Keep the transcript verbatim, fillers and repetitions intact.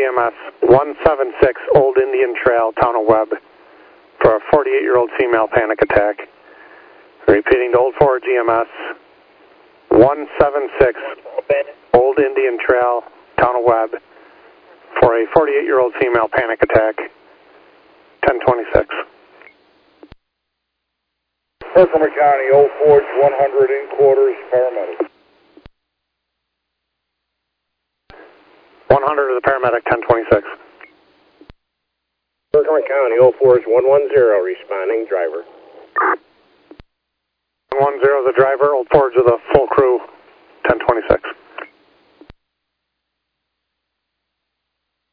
M S one seven six Old Indian Trail, Town of Webb, for a forty-eight-year-old female panic attack. Repeating to Old Forward G M S one seven six Old Indian Trail, Town of Webb, for a forty-eight-year-old female panic attack, ten twenty-six. Herkimer County, Old Forge, one hundred in quarters, paramedic. one hundred to the paramedic, ten twenty-six. Herkimer County, Old Forge, one one zero, responding, driver. one one zero, the driver, Old Forge with a full crew, ten twenty-six.